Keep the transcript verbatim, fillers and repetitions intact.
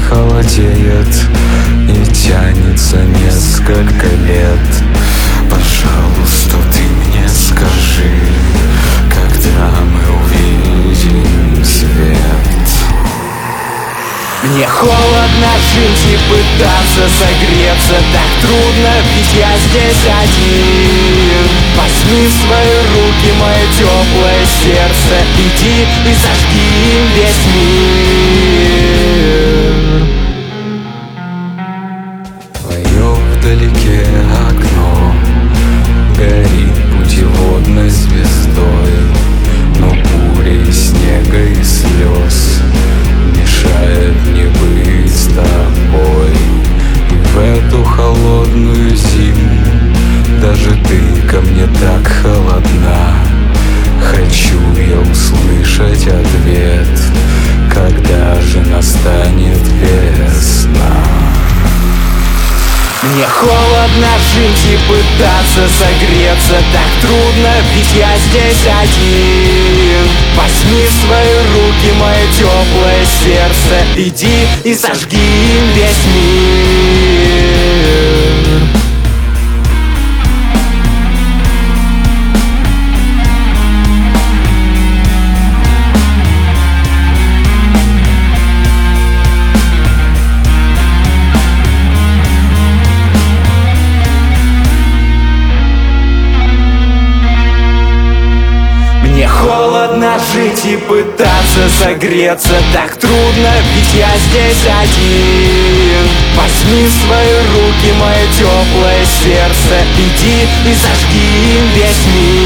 холодеет и тянется несколько лет. Пожалуйста, ты мне скажи, когда мы увидим свет. Мне холодно жить и пытаться согреться, так трудно, ведь я здесь один. Возьми в свои руки мое теплое сердце, иди и зажги им весь мир. Твое вдалеке окно горит путеводной звездой, но бурей снега и слез мешает мне быть с тобой. И в эту холодную зиму даже ты ко мне так холодна. Хочу я услышать ответ, когда же настанет весна. Мне холодно жить и пытаться согреться, так трудно, ведь я здесь один. Возьми в свои руки мое теплое сердце, иди и зажги им весь мир. Мне холодно жить и пытаться согреться, так трудно, ведь я здесь один. Возьми в свои руки мое теплое сердце, иди и зажги им весь мир.